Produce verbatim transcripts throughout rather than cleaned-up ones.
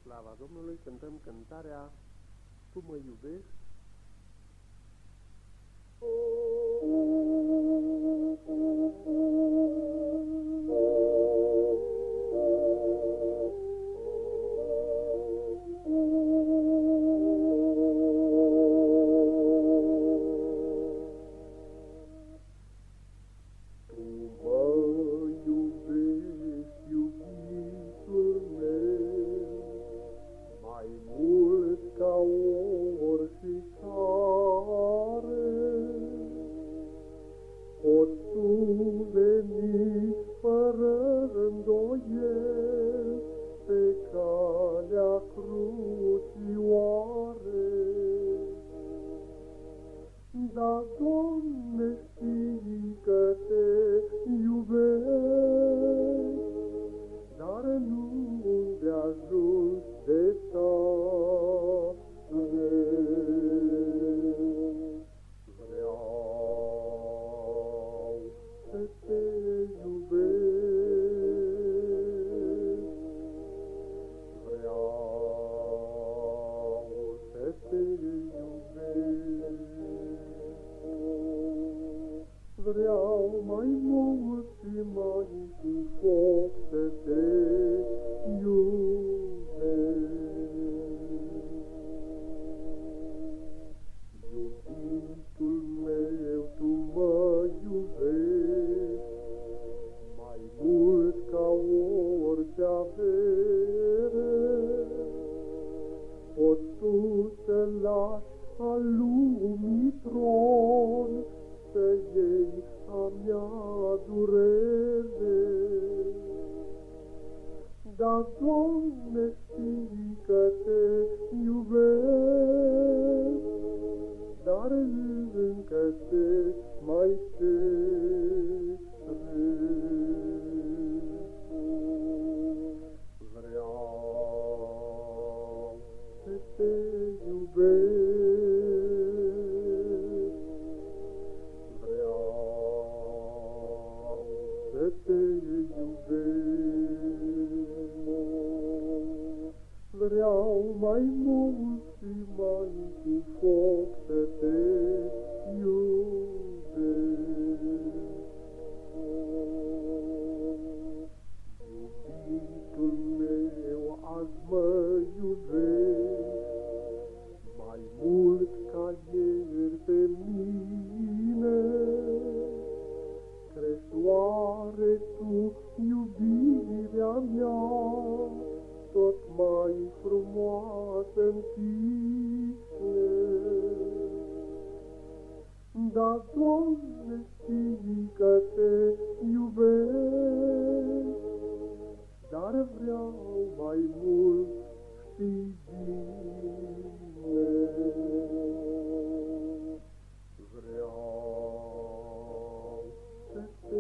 slava Domnului, cântăm cântarea Tu mă iubești. Poți tu veni fără îndoiel pe calea crucii oare. Da, Doamne, știi că te iubesc, dar nu de ajuns de tare. Să te iubesc, vreau să te iubesc, vreau mai mult și mai cu foc să te iubesc. Iubitul meu, tu mă iubești mai mult ca orice avere. Poți tu să lași al lumii tron, să iei a mea durere. Dar, Doamne, știi că te iubesc, dar încă te mai cer. Vreau să te iubesc, vreau să te iubesc, vreau mai mult și mai cu foc să te iubesc. Iubitul meu, azi mă iubești mai mult ca ieri pe mine. Crezi oare tu iubirea mea tot mai frumoasă-n tine? Da, Doamne, știi că te iubesc, dar vreau mai mult, știi bine. Vreau să te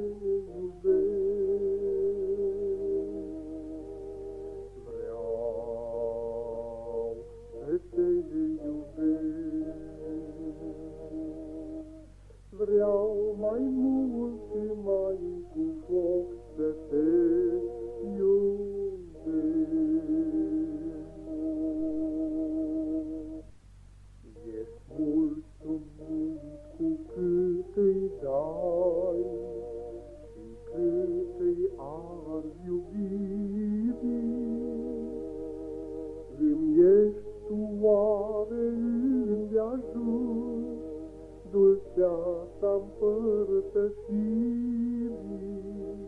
iubesc, vreau să te iubesc, vreau mai mult și mai cu foc să te iubesc. Ești mulțumit cu cât îi dai și cât îi arzi iubirii. Îmi ești tu oare îndeajuns dulceața împărtășirii?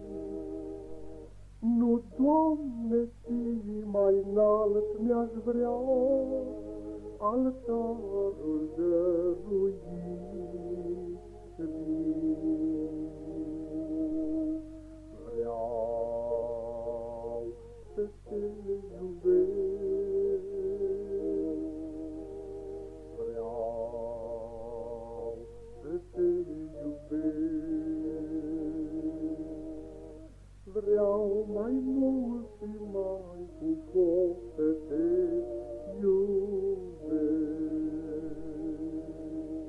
Nu, Doamne, știi, mai înalt mi-aș vrea altarul dăruirii. Vreau să te iubesc, vreau să te iubesc, vreau mai mult și mai cu foc să te iubesc.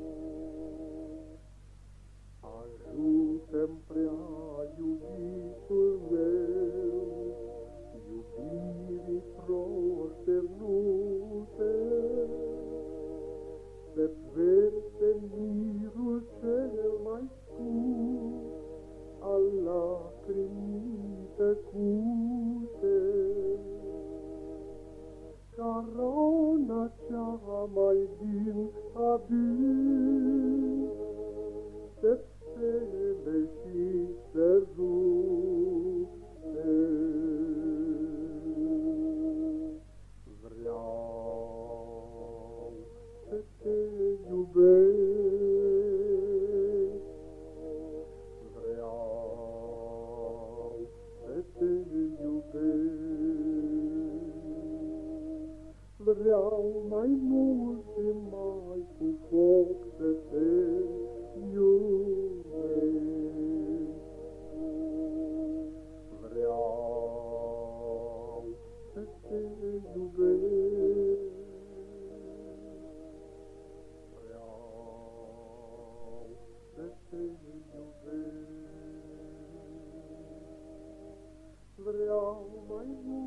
Ajută-mi, prea iubitul meu, iubirii prost cea mai din adânc, pe stele și pe rute. Vreau să te iubesc, vreau să te iubesc, vreau mai mult și mai cu foc să te iubesc. Vreau să te iubesc, vreau să te iubesc, vreau mai mult